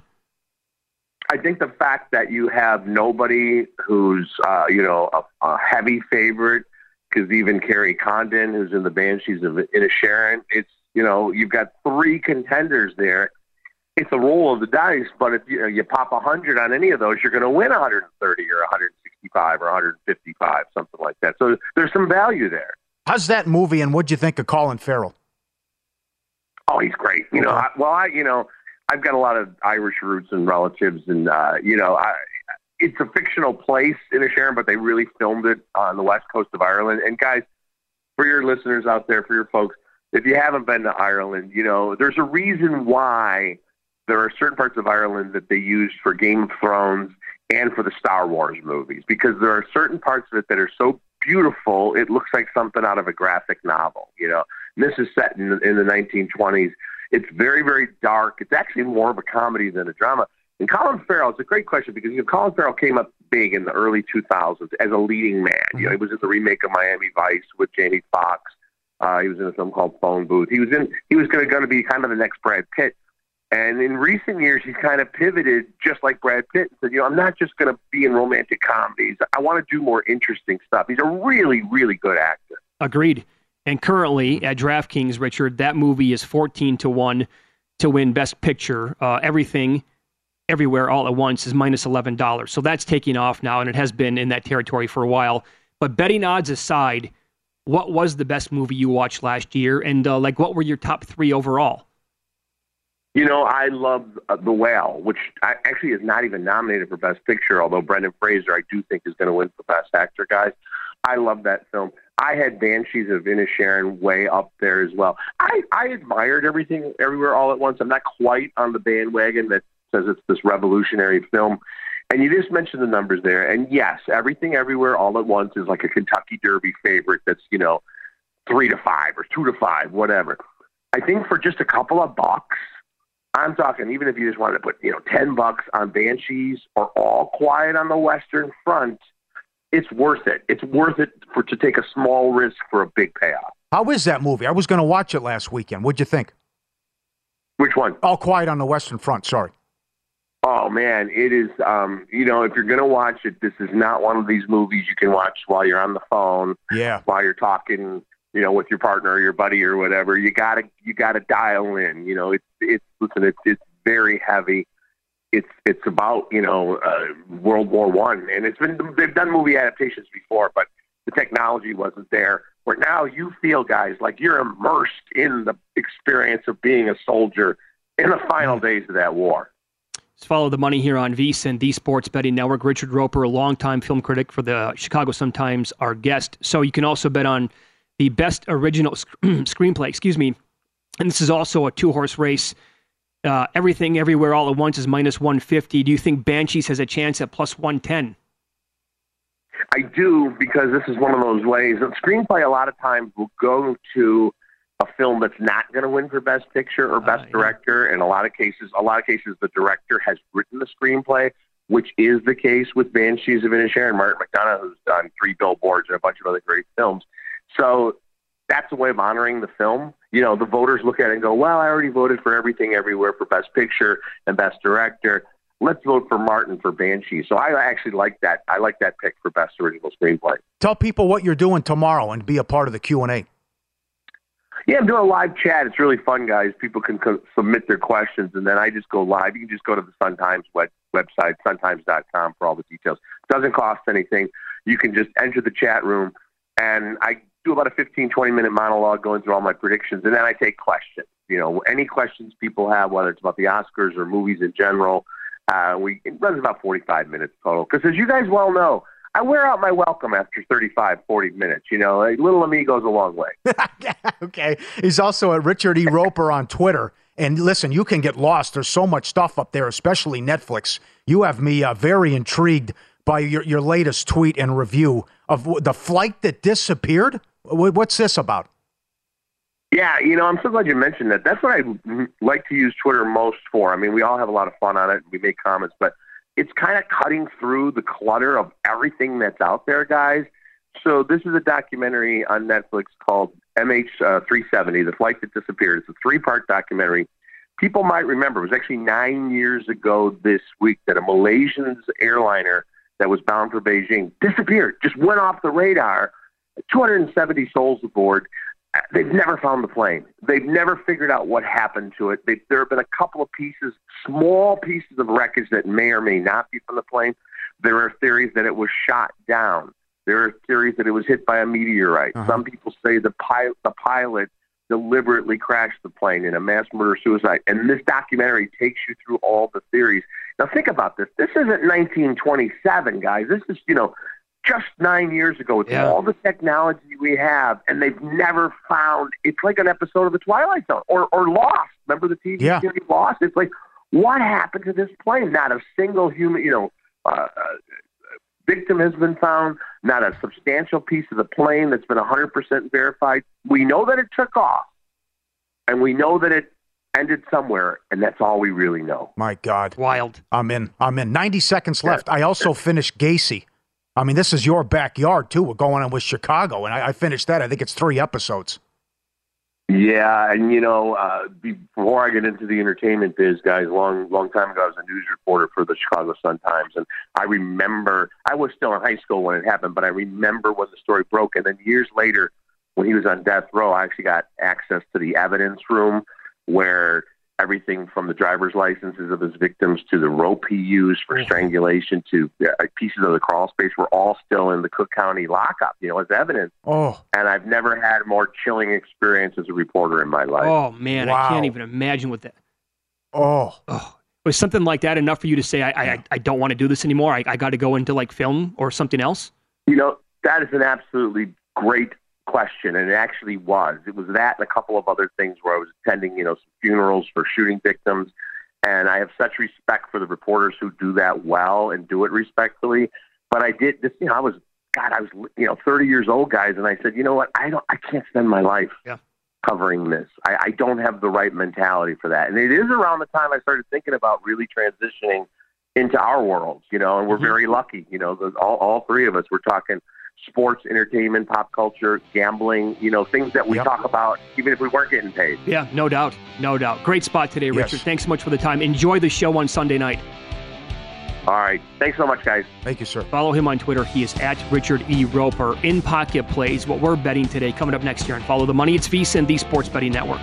I think the fact that you have nobody who's, uh, you know, a, a heavy favorite, because even Carrie Condon, who's in the Banshees of Inisherin, it's, you know, you've got three contenders there. It's a roll of the dice, but if you, you pop one hundred on any of those, you're going to win one hundred thirty or one hundred sixty-five or one hundred fifty-five, something like that. So there's some value there. How's that movie, and what'd you think of Colin Farrell? Oh, he's great. You know, Okay. I, well, I, you know, I've got a lot of Irish roots and relatives, and uh, you know, I, it's a fictional place in Inisherin, but they really filmed it on the west coast of Ireland. And guys, for your listeners out there, for your folks, if you haven't been to Ireland, you know, there's a reason why there are certain parts of Ireland that they used for Game of Thrones and for the Star Wars movies, because there are certain parts of it that are so beautiful, it looks like something out of a graphic novel, you know. And this is set in, in the nineteen twenties. It's very, very dark. It's actually more of a comedy than a drama. And Colin Farrell, it's a great question, because you know, Colin Farrell came up big in the early two thousands as a leading man. Mm-hmm. You know, he was in the remake of Miami Vice with Jamie Foxx. Uh, he was in a film called Phone Booth. He was in. He was going to be kind of the next Brad Pitt. And in recent years, he's kind of pivoted, just like Brad Pitt, and said, you know, I'm not just going to be in romantic comedies. I want to do more interesting stuff. He's a really, really good actor. Agreed. And currently at DraftKings, Richard, that movie is fourteen to one to win Best Picture. Uh, everything, Everywhere, All at Once is minus eleven dollars. So that's taking off now, and it has been in that territory for a while. But betting odds aside, what was the best movie you watched last year? And uh, like, what were your top three overall? You know, I love uh, The Whale, which I, actually is not even nominated for Best Picture, although Brendan Fraser, I do think, is going to win for Best Actor, guys. I love that film. I had Banshees of Inisherin way up there as well. I, I admired Everything Everywhere All at Once. I'm not quite on the bandwagon that says it's this revolutionary film. And you just mentioned the numbers there. And yes, Everything Everywhere All at Once is like a Kentucky Derby favorite that's, you know, three to five or two to five, whatever. I think for just a couple of bucks, I'm talking, even if you just wanted to put, you know, ten bucks on Banshees or All Quiet on the Western Front, it's worth it. It's worth it for to take a small risk for a big payoff. How is that movie? I was going to watch it last weekend. What'd you think? Which one? All Quiet on the Western Front. Sorry. Oh, man, it is, um, you know, if you're going to watch it, this is not one of these movies you can watch while you're on the phone, yeah, while you're talking, you know, with your partner or your buddy or whatever. You gotta, you gotta dial in. You know, it's, it's, listen, it's, it's very heavy. It's, it's about, you know, uh, World War One, and it's been, they've done movie adaptations before, but the technology wasn't there. Where now you feel, guys, like you're immersed in the experience of being a soldier in the final days of that war. Let's follow the money here on VSiN, the Sports Betting Network. Richard Roper, a longtime film critic for the Chicago Sun-Times, our guest. So you can also bet on the best original sc- screenplay, excuse me. And this is also a two-horse race. Uh, Everything Everywhere All at Once is minus one fifty. Do you think Banshees has a chance at plus one ten? I do, because this is one of those ways. The screenplay a lot of times will go to a film that's not going to win for Best Picture or Best uh, yeah. Director. In a lot of cases, a lot of cases, the director has written the screenplay, which is the case with Banshees of Inisherin. Martin McDonagh, who's done Three Billboards and a bunch of other great films. So that's a way of honoring the film. You know, the voters look at it and go, well, I already voted for Everything Everywhere for Best Picture and Best Director. Let's vote for Martin for Banshee. So I actually like that. I like that pick for Best Original Screenplay. Tell people what you're doing tomorrow and be a part of the Q and A. Yeah, I'm doing a live chat. It's really fun, guys. People can co- submit their questions, and then I just go live. You can just go to the Sun-Times web- website, sun times dot com, for all the details. It doesn't cost anything. You can just enter the chat room, and I do about a fifteen, twenty-minute monologue going through all my predictions, and then I take questions. You know, any questions people have, whether it's about the Oscars or movies in general, uh, we it runs about forty-five minutes total. Because as you guys well know, I wear out my welcome after thirty-five, forty minutes. You know, a little of me goes a long way. Okay. He's also at Richard E. Roper on Twitter. And listen, you can get lost. There's so much stuff up there, especially Netflix. You have me uh, very intrigued by your, your latest tweet and review of w- the flight that disappeared. W- what's this about? Yeah, you know, I'm so glad you mentioned that. That's what I like to use Twitter most for. I mean, we all have a lot of fun on it. We make comments, but it's kind of cutting through the clutter of everything that's out there, guys. So this is a documentary on Netflix called M H three seventy, The Flight That Disappeared. It's a three-part documentary. People might remember, it was actually nine years ago this week that a Malaysian airliner that was bound for Beijing disappeared, just went off the radar. two hundred seventy souls aboard. They've never found the plane. They've never figured out what happened to it. They, there have been a couple of pieces, small pieces of wreckage that may or may not be from the plane. There are theories that it was shot down. There are theories that it was hit by a meteorite. Uh-huh. Some people say the pilot, the pilot deliberately crashed the plane in a mass murder suicide. And this documentary takes you through all the theories. Now think about this. This isn't nineteen twenty-seven, guys. This is, you know, just nine years ago with Yeah. all the technology we have, and they've never found. It's like an episode of The Twilight Zone or or Lost. Remember the T V Yeah. series Lost? It's like, what happened to this plane? Not a single human, you know, uh, uh, victim has been found. Not a substantial piece of the plane that's been one hundred percent verified. We know that it took off, and we know that it ended somewhere, and that's all we really know. My God. Wild. I'm in. I'm in. ninety seconds left. I also finished Gacy. I mean, this is your backyard, too. We're going on with Chicago, and I, I finished that. I think it's three episodes. Yeah, and you know, uh, before I get into the entertainment biz, guys, long long time ago, I was a news reporter for the Chicago Sun-Times, and I remember, I was still in high school when it happened, but I remember when the story broke, and then years later, when he was on death row, I actually got access to the evidence room where everything from the driver's licenses of his victims to the rope he used for strangulation to uh, pieces of the crawl space were all still in the Cook County lockup, you know, as evidence. Oh. And I've never had a more chilling experience as a reporter in my life. Oh, man, Wow. I can't even imagine what that. Oh. Oh. Was something like that enough for you to say, I I, I don't want to do this anymore? I, I got to go into like film or something else? You know, that is an absolutely great question, and it actually was. It was that and a couple of other things where I was attending, you know, some funerals for shooting victims, and I have such respect for the reporters who do that well and do it respectfully. But I did this, you know, I was, God, I was, you know, thirty years old, guys, and I said, you know what, I don't, I can't spend my life yeah. covering this. I, I don't have the right mentality for that. And it is around the time I started thinking about really transitioning into our world, you know, and we're Mm-hmm. very lucky, you know, the, all, all three of us, we're talking sports, entertainment, pop culture, gambling, you know, things that we Yep. talk about even if we weren't getting paid. Yeah, no doubt. No doubt. Great spot today, Yes. Richard. Thanks so much for the time. Enjoy the show on Sunday night. All right. Thanks so much, guys. Thank you, sir. Follow him on Twitter. He is at Richard E. Roper. In Pocket Plays, what we're betting today, coming up next year. And Follow the Money. It's VSiN, the Sports Betting Network.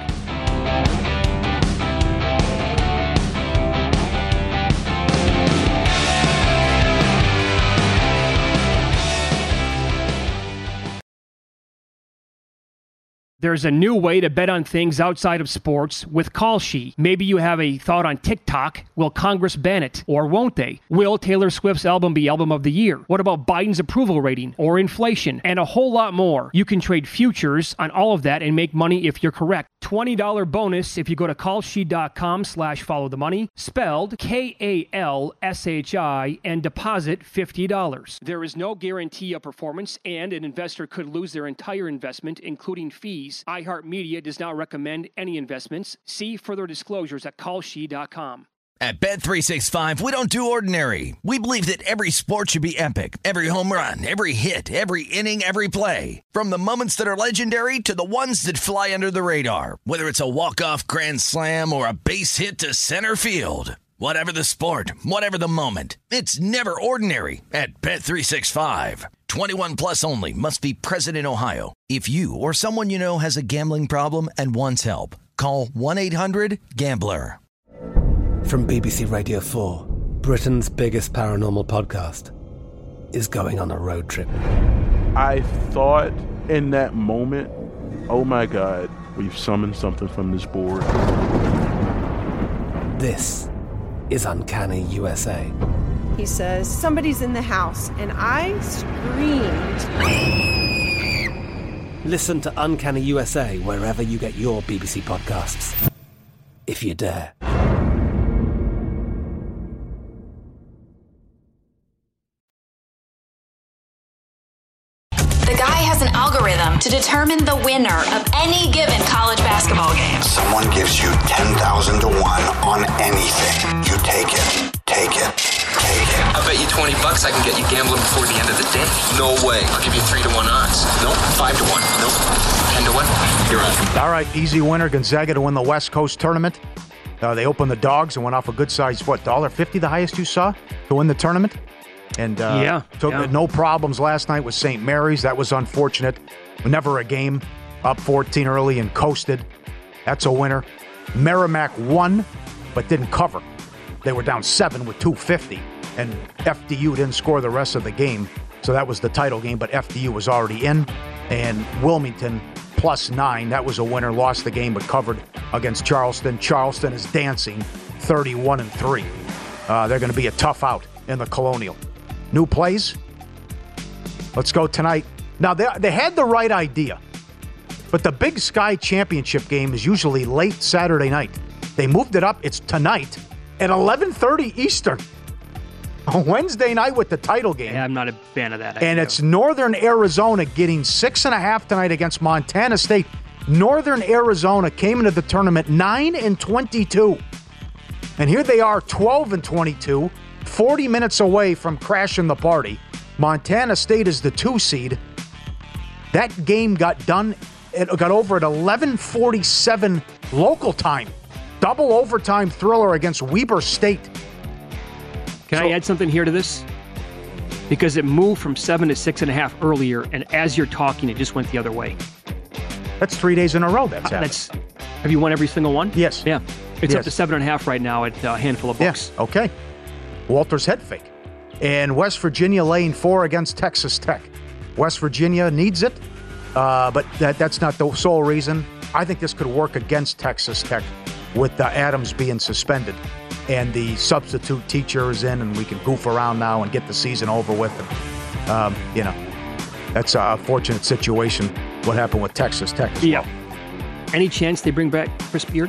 There's a new way to bet on things outside of sports with Kalshi. Maybe you have a thought on TikTok. Will Congress ban it, or won't they? Will Taylor Swift's album be Album of the Year? What about Biden's approval rating or inflation? And a whole lot more. You can trade futures on all of that and make money if you're correct. twenty dollars bonus if you go to kalshi.com slash follow the money, spelled K A L S H I, and deposit fifty dollars. There is no guarantee of performance, and an investor could lose their entire investment, including fees. iHeartMedia does not recommend any investments. See further disclosures at kalshi dot com. At Bet three sixty-five, we don't do ordinary. We believe that every sport should be epic. Every home run, every hit, every inning, every play. From the moments that are legendary to the ones that fly under the radar. Whether it's a walk-off grand slam or a base hit to center field. Whatever the sport, whatever the moment. It's never ordinary at Bet three sixty-five. twenty-one plus only. Must be present in Ohio. If you or someone you know has a gambling problem and wants help, call one eight hundred gambler. From B B C Radio four, Britain's biggest paranormal podcast is going on a road trip. I thought in that moment, oh my God, we've summoned something from this board. This is Uncanny U S A. He says, somebody's in the house, and I screamed. Listen to Uncanny U S A wherever you get your B B C podcasts, if you dare. The guy has an algorithm to determine the winner of any given college basketball game. Someone gives you ten thousand to one on anything. You take it, take it, take it. I bet you twenty bucks I can get you gambling before the end of the day. No way. I'll give you three to one odds. Nope. Five to one. Nope. Ten to one. You're on. All right, easy winner, Gonzaga to win the West Coast tournament. Uh, they opened the dogs and went off a good size, what, one dollar fifty, the highest you saw to win the tournament? And uh, Yeah, took yeah. no problems last night with Saint Mary's. That was unfortunate. Never a game. Up fourteen early and coasted. That's a winner. Merrimack won, but didn't cover. They were down seven with two fifty, and F D U didn't score the rest of the game. So that was the title game, but F D U was already in. And Wilmington plus nine. That was a winner. Lost the game, but covered against Charleston. Charleston is dancing thirty-one and three. Uh, they're going to be a tough out in the Colonial. New plays? Let's go tonight. Now, they, they had the right idea, but the Big Sky Championship game is usually late Saturday night. They moved it up. It's tonight at eleven thirty Eastern. On Wednesday night with the title game. Yeah, I'm not a fan of that. And it's Northern Arizona getting six and a half tonight against Montana State. Northern Arizona came into the tournament nine and twenty-two. And here they are, twelve and twenty-two, forty minutes away from crashing the party. Montana State is the two seed. That game got done, it got over at eleven forty-seven local time. Double overtime thriller against Weber State. Can so, I add something here to this? Because it moved from seven to six and a half earlier, and as you're talking, it just went the other way. That's three days in a row. That's, uh, that's Have you won every single one? Yes. Yeah. It's yes. up to seven and a half right now at a handful of books. Yeah. Okay. Walter's head fake. And West Virginia laying four against Texas Tech. West Virginia needs it, uh, but that, that's not the sole reason. I think this could work against Texas Tech with uh, Adams being suspended. And the substitute teacher is in, and we can goof around now and get the season over with. And, um, you know, that's a fortunate situation, what happened with Texas Tech as yeah. well. Any chance they bring back Chris Beard?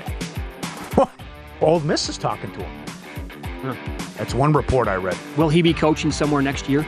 Old Miss is talking to him. Huh. That's one report I read. Will he be coaching somewhere next year?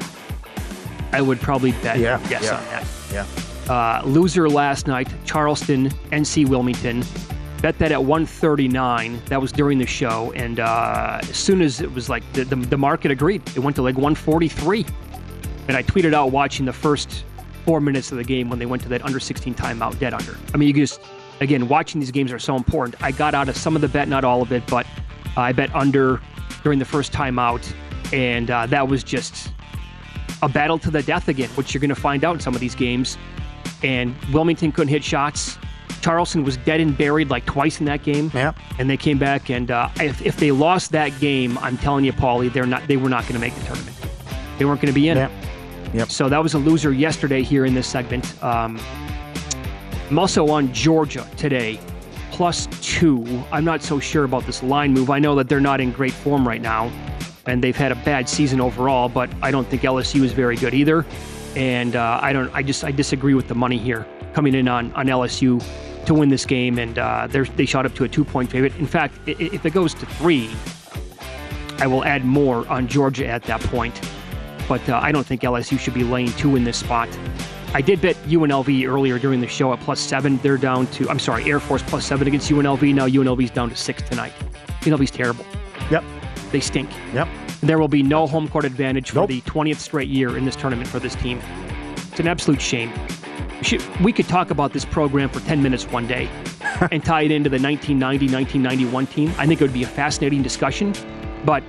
I would probably bet yeah, yes yeah, on that. Yeah. Uh, loser last night, Charleston, N C Wilmington. Bet that at one thirty-nine. That was during the show. And uh, as soon as it was like the, the, the market agreed, it went to like one forty-three. And I tweeted out watching the first four minutes of the game when they went to that under sixteen timeout, dead under. I mean, you just, again, watching these games are so important. I got out of some of the bet, not all of it, but uh, I bet under during the first timeout. And uh, that was just a battle to the death again, which you're going to find out in some of these games. And Wilmington couldn't hit shots. Charleston was dead and buried like twice in that game. Yeah. And they came back, and uh, if, if they lost that game, I'm telling you, Paulie, they're not. They were not going to make the tournament. They weren't going to be in. Yeah. Yep. So that was a loser yesterday here in this segment. Um, I'm also on Georgia today, plus two. I'm not so sure about this line move. I know that they're not in great form right now, and they've had a bad season overall, but I don't think L S U is very good either. And uh, I don't. I just I disagree with the money here coming in on, on L S U to win this game, and uh, they shot up to a two-point favorite. In fact, if it goes to three, I will add more on Georgia at that point. But uh, I don't think L S U should be laying two in this spot. I did bet U N L V earlier during the show at plus seven. They're down to, I'm sorry, Air Force plus seven against U N L V. Now U N L V's down to six tonight. U N L V's terrible. Yep. They stink. Yep. There will be no home court advantage for nope. the twentieth straight year in this tournament for this team. It's an absolute shame. We could talk about this program for ten minutes one day and tie it into the nineteen ninety nineteen ninety-one team. I think it would be a fascinating discussion, but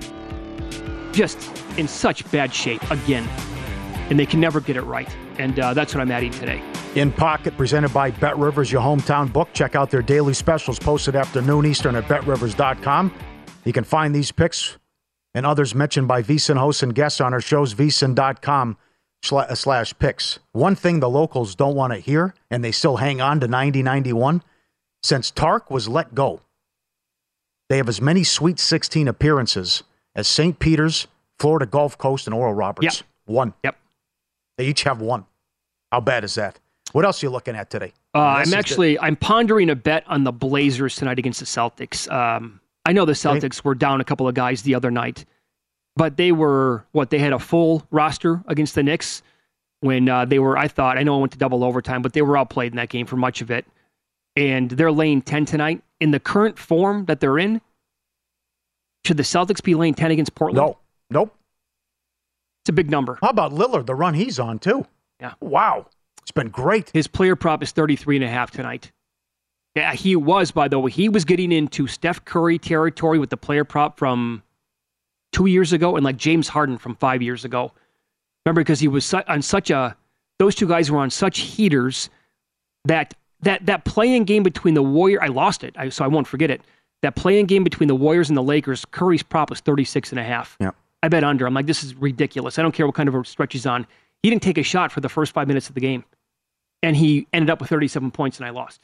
just in such bad shape again, and they can never get it right. And uh, that's what I'm adding today. In Pocket, presented by Bet Rivers, your hometown book. Check out their daily specials posted after noon Eastern at bet rivers dot com. You can find these picks and others mentioned by VSiN hosts and guests on our shows, V S I N dot com slash picks. One thing the locals don't want to hear, and they still hang on to ninety ninety-one, since Tark was let go, they have as many Sweet sixteen appearances as Saint Peter's, Florida Gulf Coast, and Oral Roberts. Yep. One. Yep. They each have one. How bad is that? What else are you looking at today? Uh, I'm actually, I'm pondering a bet on the Blazers tonight against the Celtics. Um, I know the Celtics okay. were down a couple of guys the other night, but they were, what, they had a full roster against the Knicks when uh, they were, I thought, I know it went to double overtime, but they were outplayed in that game for much of it. And they're laying ten tonight. In the current form that they're in, should the Celtics be laying ten against Portland? No. Nope. It's a big number. How about Lillard, the run he's on, too? Yeah. Wow. It's been great. His player prop is thirty-three and a half tonight. Yeah, he was, by the way. He was getting into Steph Curry territory with the player prop from two years ago and like James Harden from five years ago. Remember, because he was su- on such a, those two guys were on such heaters that that that play-in game between the Warriors, I lost it, I, so I won't forget it. That play-in game between the Warriors and the Lakers, Curry's prop was thirty-six and a half. Yeah. I bet under. I'm like, this is ridiculous. I don't care what kind of a stretch he's on. He didn't take a shot for the first five minutes of the game. And he ended up with thirty-seven points, and I lost.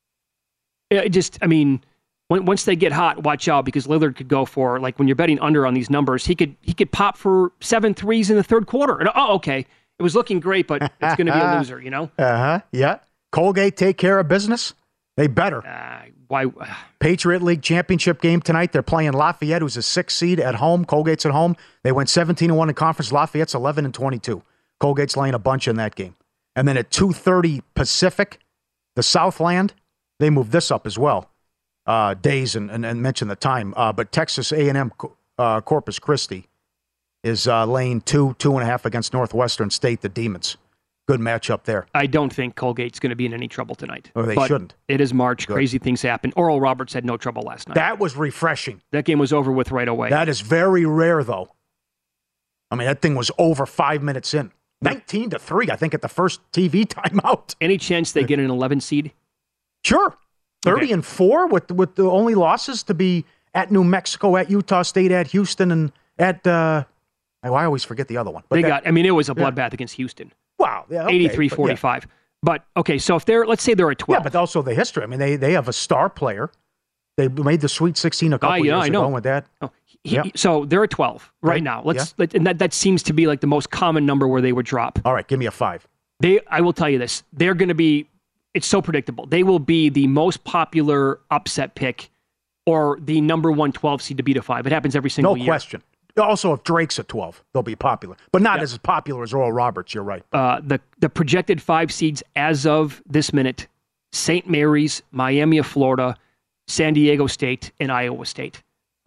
It just, I mean, when, once they get hot, watch out, because Lillard could go for, like when you're betting under on these numbers, he could he could pop for seven threes in the third quarter. And, oh, okay. it was looking great, but it's going to be a loser, you know? Uh-huh, yeah. Colgate take care of business? They better. Uh, why? Patriot League championship game tonight. They're playing Lafayette, who's a six seed at home. Colgate's at home. They went seventeen and one in conference. Lafayette's eleven and twenty-two. Colgate's laying a bunch in that game. And then at two thirty Pacific, the Southland, they moved this up as well. Uh, days and, and, and mention the time. Uh, but Texas A and M uh, Corpus Christi is uh, laying two, two and a half against Northwestern State, the Demons. Good matchup there. I don't think Colgate's going to be in any trouble tonight. Oh, they but shouldn't. It is March. Good. Crazy things happen. Oral Roberts had no trouble last night. That was refreshing. That game was over with right away. That is very rare, though. I mean, that thing was over five minutes in. nineteen to three, I think, at the first T V timeout. Any chance they get an eleven seed? Sure. thirty Okay. and four with, with the only losses to be at New Mexico, at Utah State, at Houston, and at, uh, I always forget the other one. But They that- got, I mean, it was a yeah. bloodbath against Houston. Wow. Yeah, okay, eighty-three but yeah. forty-five. But, okay, so if they're, let's say they're at twelve. Yeah, but also the history. I mean, they, they have a star player. They made the Sweet sixteen a couple Ah, yeah, years I know. ago with that. Oh, he- Yeah. So they're at twelve right, Right. now. Let's let, and that, that seems to be like the most common number where they would drop. All right, give me a five. They, I will tell you this. They're going to be, it's so predictable. They will be the most popular upset pick or the number one twelve seed to beat a five. It happens every single No year. question. Also, if Drake's at twelve, they'll be popular. But not Yep. as popular as Oral Roberts, you're right. Uh, the, the projected five seeds as of this minute, Saint Mary's, Miami of Florida, San Diego State, and Iowa State.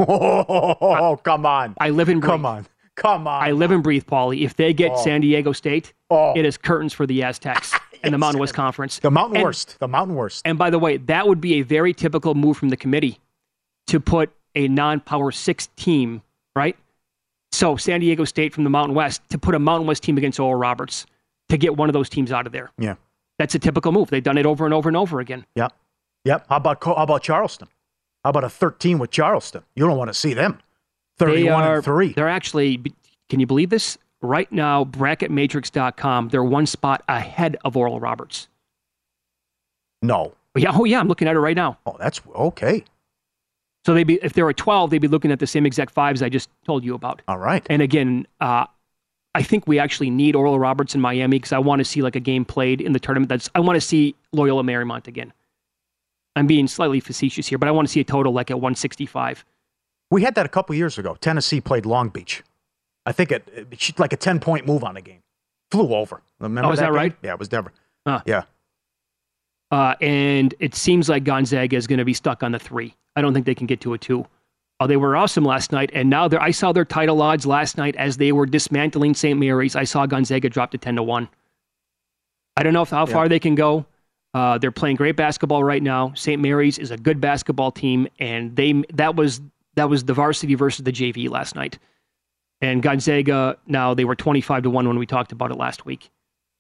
Oh, come on. I live and breathe. Come on. Come on. I live and breathe, Paulie. If they get Oh. San Diego State, Oh. it is curtains for the Aztecs and the Mountain West Conference. The Mountain And- Worst. The Mountain Worst. And by the way, that would be a very typical move from the committee to put a non-power six team, right? So San Diego State from the Mountain West to put a Mountain West team against Oral Roberts to get one of those teams out of there. Yeah. That's a typical move. They've done it over and over and over again. Yep. Yep. How about how about Charleston? How about a thirteen with Charleston? You don't want to see them. They thirty-one are, and three. They're actually, can you believe this? Right now, bracket matrix dot com, they're one spot ahead of Oral Roberts. No. Yeah, oh yeah, I'm looking at it right now. Oh, that's okay. So they'd be, if they're at twelve, they'd be looking at the same exact fives I just told you about. All right. And again, uh, I think we actually need Oral Roberts in Miami because I want to see like a game played in the tournament. That's I want to see Loyola Marymount again. I'm being slightly facetious here, but I want to see a total like at one sixty-five. We had that a couple years ago. Tennessee played Long Beach. I think it, it like a ten-point move on the game. Flew over. Remember Oh, is that game? right? Yeah, it was Denver. Huh. Yeah. Uh, and it seems like Gonzaga is going to be stuck on the three. I don't think they can get to a two. Oh, they were awesome last night, and now they're, I saw their title odds last night as they were dismantling Saint Mary's. I saw Gonzaga drop to ten to one. I don't know if, how Yeah. far they can go. Uh, they're playing great basketball right now. Saint Mary's is a good basketball team, and they that was that was the varsity versus the J V last night. And Gonzaga, now they were twenty-five to one when we talked about it last week.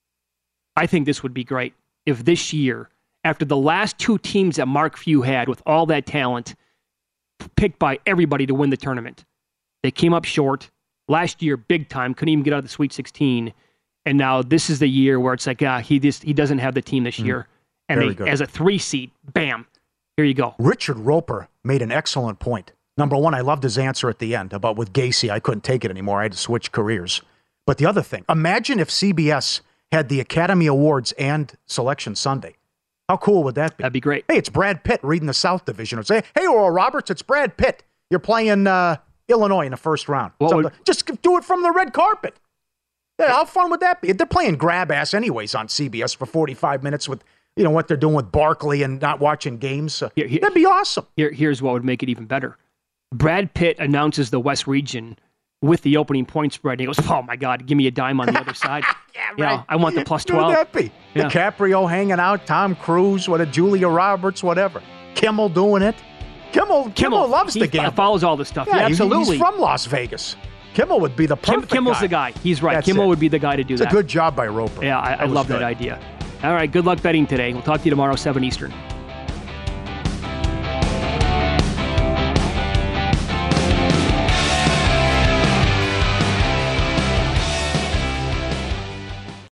I think this would be great if this year, after the last two teams that Mark Few had with all that talent, picked by everybody to win the tournament, they came up short. Last year, big time, couldn't even get out of the Sweet sixteen. And now this is the year where it's like, ah, he just he doesn't have the team this year. And Very they, good. as a three seed, bam, here you go. Richard Roper made an excellent point. Number one, I loved his answer at the end about with Gacy, I couldn't take it anymore. I had to switch careers. But the other thing, imagine if C B S had the Academy Awards and Selection Sunday. How cool would that be? That'd be great. Hey, it's Brad Pitt reading the South Division. Or say, hey, Oral Roberts, it's Brad Pitt. You're playing uh, Illinois in the first round. What Something- would- Just do it from the red carpet. Yeah, how fun would that be? They're playing grab ass anyways on C B S for forty-five minutes with, you know, what they're doing with Barkley and not watching games. So Here- here- that'd be awesome. Here, here's what would make it even better. Brad Pitt announces the West region with the opening point spread. And he goes, oh, my God, give me a dime on the other side. Yeah, You know, right. I want the plus Who would twelve. that be? Yeah. DiCaprio hanging out, Tom Cruise, what a Julia Roberts, whatever. Kimmel doing it. Kimmel, Kimmel, loves he the game. follows all this stuff. Yeah, Yeah, he- absolutely. He's from Las Vegas. Kimmel would be the Kim, perfect Kimmel's guy. the guy. He's right. That's Kimmel it. would be the guy to do It's that. a good job by Roper. Yeah, I, I That was love good. that idea. All right, good luck betting today. We'll talk to you tomorrow, seven Eastern.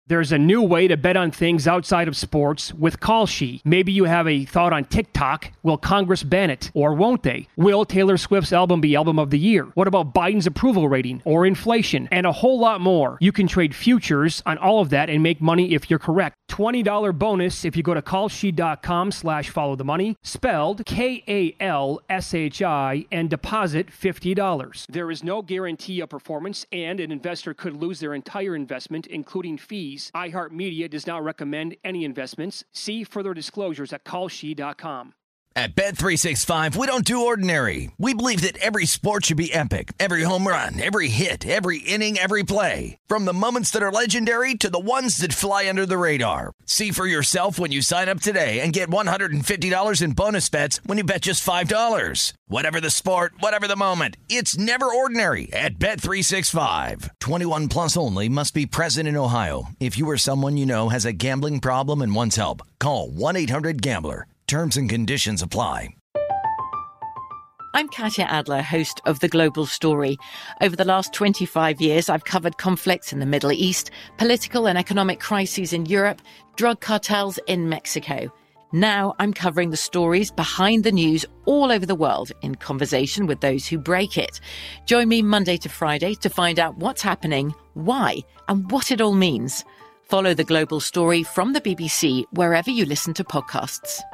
There's a new way to bet on things outside of sports with Kalshi. Maybe you have a thought on TikTok. Will Congress ban it? Or won't they? Will Taylor Swift's album be Album of the Year? What about Biden's approval rating? Or inflation? And a whole lot more. You can trade futures on all of that and make money if you're correct. twenty dollars bonus if you go to kalshi.com slash follow the money, spelled K A L S H I, and deposit fifty dollars. There is no guarantee of performance, and an investor could lose their entire investment, including fees. iHeartMedia does not recommend any investments. See further disclosures at kalshi dot com. At Bet three sixty-five, we don't do ordinary. We believe that every sport should be epic. Every home run, every hit, every inning, every play. From the moments that are legendary to the ones that fly under the radar. See for yourself when you sign up today and get one hundred fifty dollars in bonus bets when you bet just five dollars. Whatever the sport, whatever the moment, it's never ordinary at Bet three sixty-five. twenty-one plus only. Must be present in Ohio. If you or someone you know has a gambling problem and wants help, call one eight hundred gambler. Terms and conditions apply. I'm Katya Adler, host of The Global Story. Over the last twenty-five years, I've covered conflicts in the Middle East, political and economic crises in Europe, drug cartels in Mexico. Now I'm covering the stories behind the news all over the world in conversation with those who break it. Join me Monday to Friday to find out what's happening, why, and what it all means. Follow The Global Story from the B B C wherever you listen to podcasts.